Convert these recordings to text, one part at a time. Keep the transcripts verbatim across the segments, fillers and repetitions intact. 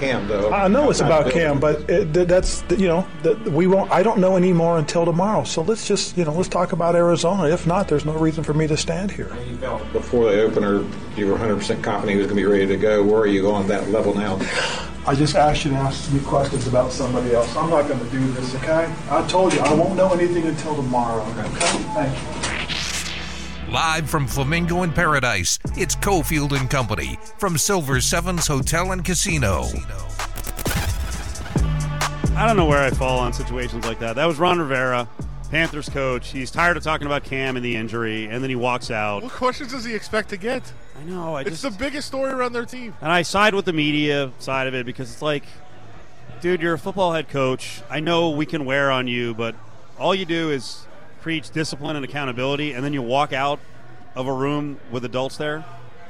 Cam, though. I know it's about Cam, but it, that's you know that we won't. I don't know anymore until tomorrow. So let's just you know let's talk about Arizona. If not, there's no reason for me to stand here. You felt before the opener, you were one hundred percent confident he was going to be ready to go. Where are you on that level now? I just asked you to ask me questions about somebody else. I'm not going to do this, okay? I told you I won't know anything until tomorrow. Okay, thank you. Live from Flamingo in Paradise, it's Cofield and Company from Silver Sevens Hotel and Casino. I don't know where I fall on situations like that. That was Ron Rivera, Panthers coach. He's tired of talking about Cam and the injury, and then he walks out. What questions does he expect to get? I know. I it's just, the biggest story around their team. And I side with the media side of it because it's like, dude, you're a football head coach. I know we can wear on you, but all you do is preach discipline and accountability, and then you walk out of a room with adults there.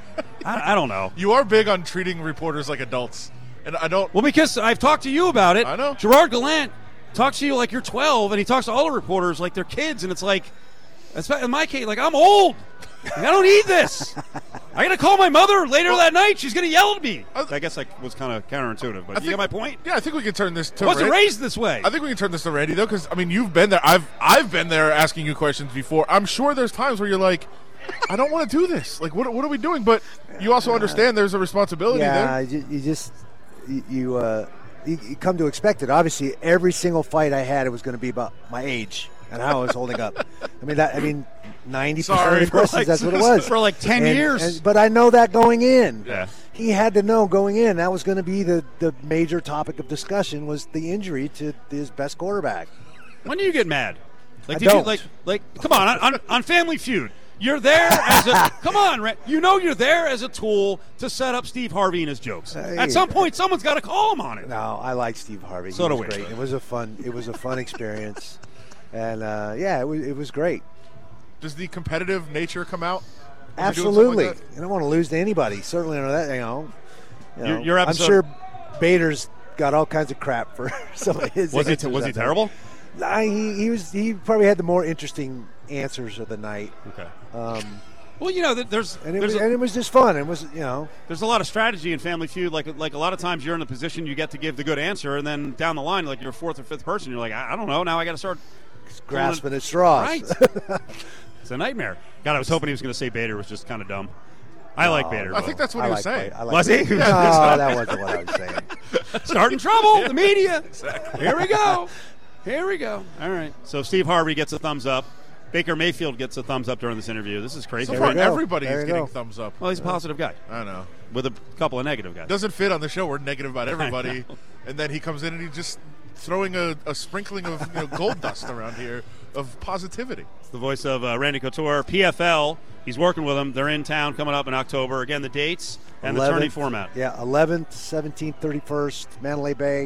I, I don't know. You are big on treating reporters like adults, and I don't. Well, because I've talked to you about it. I know. Gerard Gallant talks to you like you're twelve, and he talks to all the reporters like they're kids, and it's like, in my case, like I'm old. Like, I don't need this. I got to call my mother later well, that night. She's going to yell at me. I, I guess I was kind of counterintuitive, but I you think, get my point? Yeah, I think we can turn this to I wasn't Randy. raised this way. I think we can turn this to Randy, though, because, I mean, you've been there. I've I've been there asking you questions before. I'm sure there's times where you're like, I don't want to do this. Like, what what are we doing? But you also understand there's a responsibility yeah, there. Yeah, you, you just you you, uh, you you come to expect it. Obviously, every single fight I had, it was going to be about my age and how I was holding up. I mean, that, I mean, ninety percent of the questions, like, that's what it was. For like ten and, years. And, but I know that going in. Yeah. He had to know going in that was going to be the, the major topic of discussion was the injury to his best quarterback. When do you get mad? Like, I did don't. you like like come on, on on Family Feud. You're there as a come on, Ray. You know you're there as a tool to set up Steve Harvey and his jokes. Uh, At some point, someone's got to call him on it. No, I like Steve Harvey. So he do was we. great. It was a fun. It was a fun experience, and uh, yeah, it was. It was great. Does the competitive nature come out? Absolutely. Like I don't want to lose to anybody. Certainly under that. You know. You know your, your episode, I'm sure Bader's got all kinds of crap for some of his. Was he was he terrible? I, he, he was. He probably had the more interesting answers of the night. Okay. Um, well, you know, there's and it, there's was, a, and it was just fun. It was, you know, there's a lot of strategy in Family Feud. Like like a lot of times you're in a position you get to give the good answer, and then down the line, like you're a fourth or fifth person, you're like, I, I don't know. Now I got to start grasping at straws. Right. It's a nightmare. God, I was hoping he was going to say Bader was just kind of dumb. I no, like Bader. I think that's what I he was like saying. I like was he? No, that wasn't what I was saying. Starting trouble. The media. Exactly. Here we go. Here we go. All right. So Steve Harvey gets a thumbs up. Baker Mayfield gets a thumbs up during this interview. This is crazy. So far, go. everybody there is getting go. thumbs up. Well, he's a positive guy. I know. With a couple of negative guys. Doesn't fit on the show. We're negative about everybody. And then he comes in and he's just throwing a, a sprinkling of you know, gold dust around here of positivity. It's the voice of uh, Randy Couture, P F L. He's working with them. They're in town coming up in October. Again, the dates and eleventh, the tourney format. Yeah, eleventh, seventeenth, thirty-first, Mandalay Bay.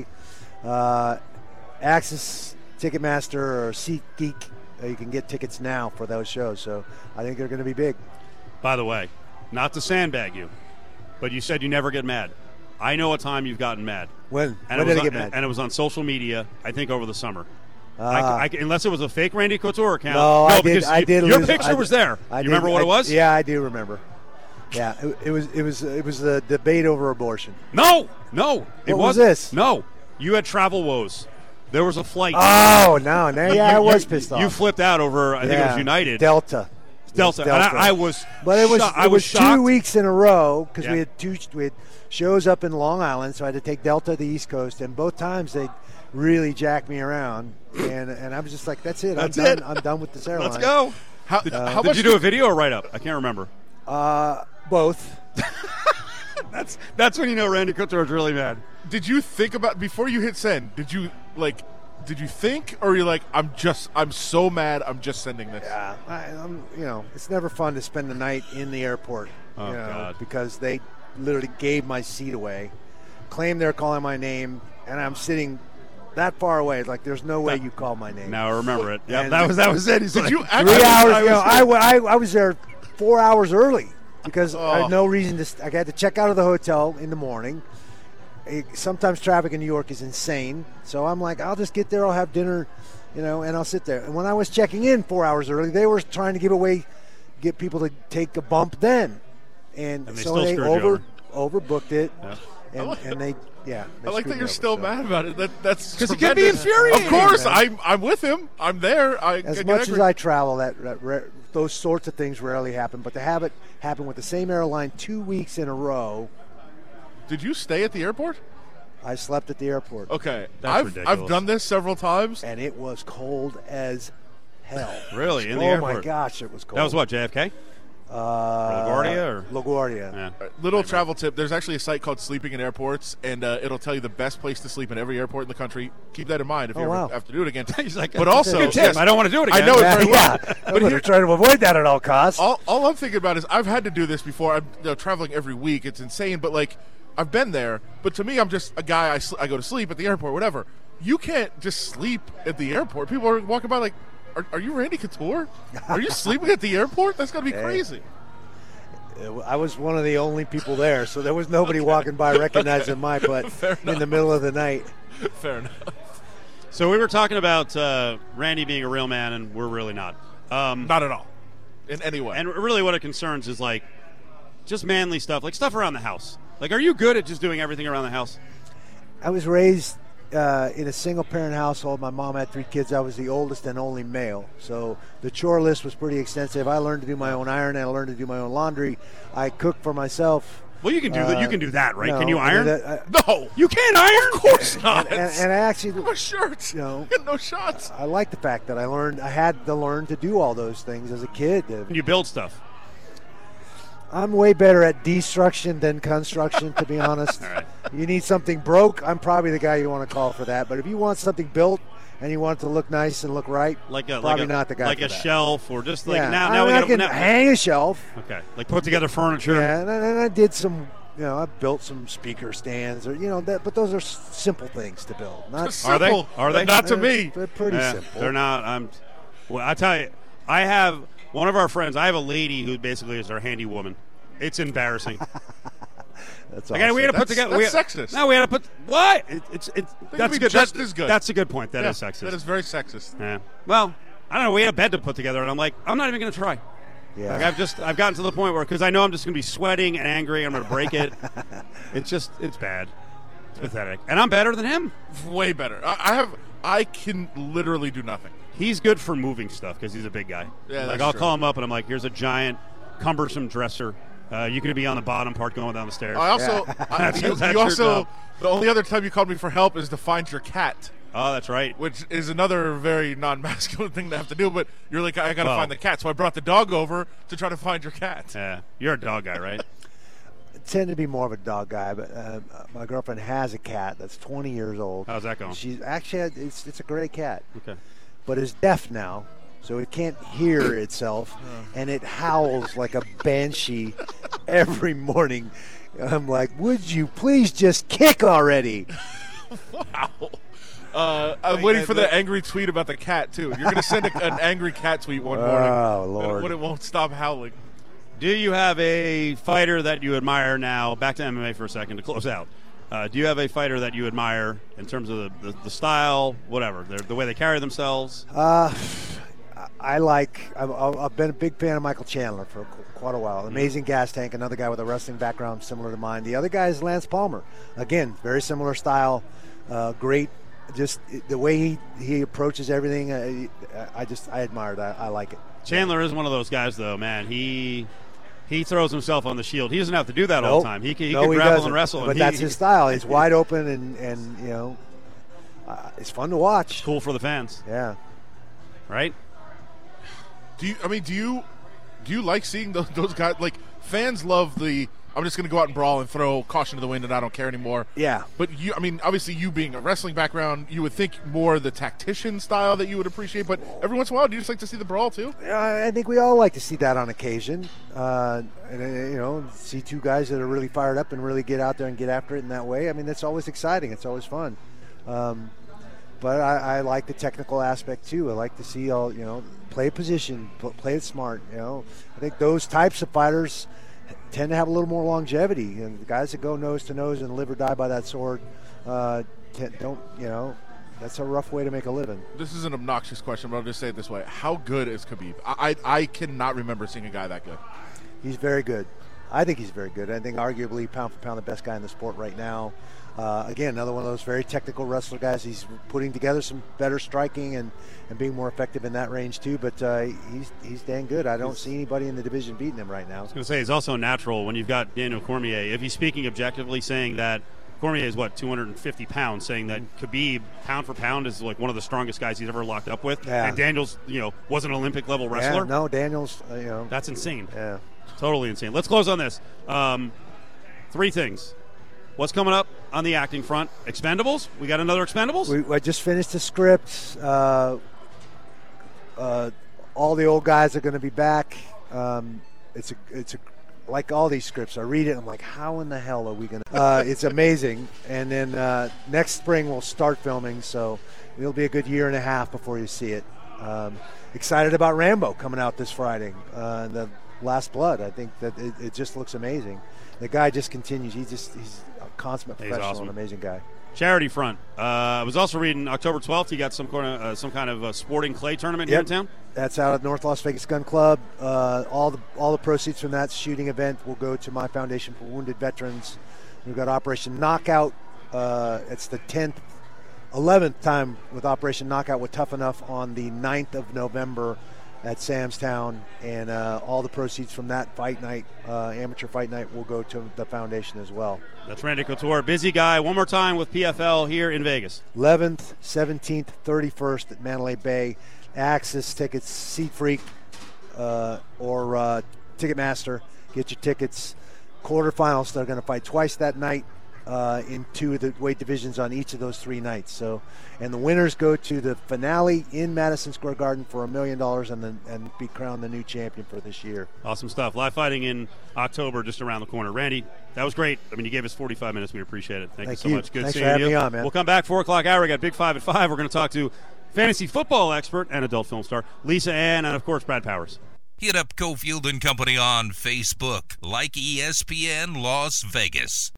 Uh, Access, Ticketmaster, or SeatGeek. Uh, you can get tickets now for those shows. So I think they're going to be big. By the way, not to sandbag you, but you said you never get mad. I know a time you've gotten mad. When? And when it was did I on, get mad? And it was on social media, I think over the summer. Uh, I, I, unless it was a fake Randy Couture account. No, I did. because I you, did. Your lose, picture I, was there. I you did, remember what I, it was? Yeah, I do remember. Yeah, it, it was. It was. It was the debate over abortion. No, no, it what wasn't. was this? No, you had travel woes. There was a flight. Oh no! No, yeah, you, I was you, pissed off. You flipped out over. I yeah. think it was United. Delta. Delta. Delta. And I, I was. But it was. Sho- it I was, was shocked. two weeks in a row because yeah. we had two. We had shows up in Long Island, so I had to take Delta to the East Coast, and both times they really jacked me around, and and I was just like, "That's it. That's I'm it. done. I'm done with this airline." Let's go. How, did, uh, how did much you do a video or write up? I can't remember. Uh, both. that's that's when you know Randy Couture is really mad. Did you think about before you hit send? Did you like? Did you think, or you're like, I'm just, I'm so mad, I'm just sending this? Yeah, I, I'm. You know, it's never fun to spend the night in the airport. Oh, you know, God. because they literally gave my seat away, claimed they're calling my name, and I'm sitting that far away. Like, there's no way you call my name. Now I remember it. Yeah, And that was that was it. He's Did like, you Three actually? hours. I You know, was- I, wa- I, I was there four hours early because I Oh. had no reason to. St- I had to check out of the hotel in the morning. Eh, Sometimes traffic in New York is insane, so I'm like, I'll just get there. I'll have dinner, you know, and I'll sit there. And when I was checking in four hours early, they were trying to give away, get people to take a bump then, and, And they so still they screwed you over overbooked it. Yeah. and, like- and they yeah. They I like screwed that me you're over, still so. mad about it. That that's 'Cause it can be tremendous. infuriating, Of course, man. I'm I'm with him. I'm there. I As I much can as agree. I travel, that, that re- those sorts of things rarely happen. But to have it happen with the same airline two weeks in a row, Did you stay at the airport? I slept at the airport, Okay, That's I've ridiculous. I've done this several times. and it was cold as hell. Really? In the oh airport? my gosh, it was cold. That was what, J F K? Uh, LaGuardia or- LaGuardia. Yeah. Little travel tip: there's actually a site called Sleeping in Airports, and uh, it'll tell you the best place to sleep in every airport in the country. Keep that in mind if Oh, you ever wow. have to do it again. He's like, but also, good tip. yes, I don't want to do it I again. know Yeah, it very yeah. well. I'm going to try to avoid that at all costs. all, all I'm thinking about is I've had to do this before. I'm you know, traveling every week. It's insane, but like I've been there. But to me, I'm just a guy. I, sl- I go to sleep at the airport, whatever. You can't just sleep at the airport. People are walking by like, are, are you Randy Couture? Are you sleeping at the airport? That's got to be Hey. crazy. I was one of the only people there, so there was nobody walking by recognizing my butt Fair in enough. the middle of the night. Fair enough. So we were talking about uh, Randy being a real man, and we're really not. Um, Not at all, in any way. and really what it concerns is, like, just manly stuff, like stuff around the house. Like, are you good at just doing everything around the house? I was raised uh, in a single-parent household. My mom had three kids. I was the oldest and only male, so the chore list was pretty extensive. I learned to do my own iron. I learned to do my own laundry. I cooked for myself. Well, you can do that. You can do that, right? No, Can you I mean, iron? that- I- no, you can't iron? of course not. and, and I actually, my shirt. you know, Get no shots. I like the fact that I learned. I had to learn to do all those things as a kid. You build stuff. I'm way better at destruction than construction, to be honest. All right. You need something broke, I'm probably the guy you want to call for that. But if you want something built and you want it to look nice and look right, Like a probably like a, not the guy like for a that. shelf or just like yeah, now I, now mean, we I got can now, hang a shelf. okay, like put together furniture. Yeah, and, and I did some. You know, I built some speaker stands, or you know, that, but those are s- simple things to build. Not Are they? Simple, Are they? but Not to They're- me. They're pretty Yeah, simple. They're not. I'm. Well, I tell you, I have one of our friends. I have a lady who basically is our handy woman. It's embarrassing. That's Like, we had to put That's- together. that's we, sexist. No, we had to put what? It, it's it's can that's be good. just That- as good. That's a good point. That is Yeah, sexist. That is very sexist. Yeah. Well, I don't know. We had a bed to put together, and I'm like, I'm not even going to try. Yeah. Like I've just I've gotten to the point where because I know I'm just going to be sweating and angry. I'm going to break it. It's just it's bad. It's pathetic. And I'm better than him. Way better. I, I have. I can literally do nothing. He's good for moving stuff because he's a big guy. Yeah, like that's I'll true. call him up and I'm like, here's a giant, cumbersome dresser. Uh, you can be on the bottom part going down the stairs. I also. I, That's- you, that's you your also. job. The only other time you called me for help is to find your cat, Oh, that's right. which is another very non-masculine thing to have to do. But you're like, I got to Well- find the cat, so I brought the dog over to try to find your cat. Yeah, you're a dog guy, right? I tend to be more of a dog guy, but uh, my girlfriend has a cat that's twenty years old. How's that going? She's actually it's it's a great cat, Okay. but is deaf now, so it can't hear itself, and it howls like a banshee every morning. I'm like, would you please just kick already? Wow. Uh, I'm waiting for the angry tweet about the cat too. You're going to send a, an angry cat tweet one morning. Oh, Lord. When it won't stop howling. Do you have a fighter that you admire now? Back to M M A for a second to close out. Uh, do you have a fighter that you admire in terms of the, the, the style, whatever, the, the way they carry themselves? Uh, I like. I've, I've been a big fan of Michael Chandler for qu- quite a while. Amazing gas tank, another guy with a wrestling background similar to mine. The other guy is Lance Palmer. Again, very similar style. Uh, great, just the way he, he approaches everything. Uh, I just I admire that. I like it. Chandler is one of those guys, though, man. He he throws himself on the shield. He doesn't have to do that all Nope. the time. He can, he no, can he grapple doesn't. and wrestle. But and that's he, his style. He's wide open and and you know, uh, it's fun to watch. cool for the fans, Yeah. right? Do you? I mean, do you? Do you like seeing those, those guys? Like fans love the. I'm just going to go out and brawl and throw caution to the wind, and I don't care anymore. Yeah. But you, I mean, obviously, you being a wrestling background, you would think more the tactician style that you would appreciate. But every once in a while, do you just like to see the brawl too? Uh, I think we all like to see that on occasion. Uh, and, uh, you know, see two guys that are really fired up and really get out there and get after it in that way. I mean, that's always exciting. It's always fun. Um, but I, I like the technical aspect too. I like to see all, you know, play position, pl- play it smart. You know, I think those types of fighters tend to have a little more longevity. And the guys that go nose to nose and live or die by that sword uh, t- don't, you know, that's a rough way to make a living. This is an obnoxious question, but I'll just say it this way: how good is Khabib? I I, I cannot remember seeing a guy that good. He's very good. I think he's very good. I think arguably pound for pound the best guy in the sport right now. Uh, again, another one of those very technical wrestler guys. He's putting together some better striking and, and being more effective in that range too. But uh, he's he's dang good. I don't he's, see anybody in the division beating him right now. I was going to say he's also natural when you've got Daniel Cormier. If he's speaking objectively, saying that Cormier is what two hundred fifty pounds, saying that Khabib pound for pound is like one of the strongest guys he's ever locked up with. Yeah. And Daniel's, you know, was an Olympic level wrestler. Yeah, no, Daniel's, uh, you know, that's insane. Yeah, totally insane. Let's close on this. Um, three things. What's coming up on the acting front? Expendables? We got another Expendables? We, I just finished the script. Uh, uh, all the old guys are going to be back. Um, it's a, it's a, like all these scripts. I read it, I'm like, how in the hell are we going to? Uh, it's amazing. And then uh, next spring we'll start filming, so it'll be a good year and a half before you see it. Um, excited about Rambo coming out this Friday. Uh, the Last Blood. I think that it, it just looks amazing. The guy just continues. He just he's a consummate He's professional, awesome. An amazing guy. Charity front. Uh, I was also reading October twelfth. You got some kind of uh, some kind of uh, sporting clay tournament Yep. here in town. That's out at North Las Vegas Gun Club. Uh, all the all the proceeds from that shooting event will go to my foundation for wounded veterans. We've got Operation Knockout. Uh, it's the tenth, eleventh time with Operation Knockout with Tough Enough on the ninth of November at Sam's Town, and uh, all the proceeds from that fight night, uh, amateur fight night, will go to the foundation as well. That's Randy Couture, busy guy. One more time with P F L here in Vegas. eleventh, seventeenth, thirty-first at Mandalay Bay. Access tickets, Seat Freak, uh, or uh, Ticketmaster. Get your tickets. Quarterfinals, they're going to fight twice that night uh, in two of the weight divisions on each of those three nights. So, and the winners go to the finale in Madison Square Garden for a million dollars and then and be crowned the new champion for this year. Awesome stuff. Live fighting in October, just around the corner. Randy, that was great. I mean, you gave us forty-five minutes. We appreciate it. Thank, Thank you so you. much. Good Thanks seeing for having you. me on, man. We'll come back four o'clock hour. We got Big Five at five. We're going to talk to fantasy football expert and adult film star Lisa Ann, and of course Brad Powers. Hit up Cofield and Company on Facebook. Like E S P N Las Vegas.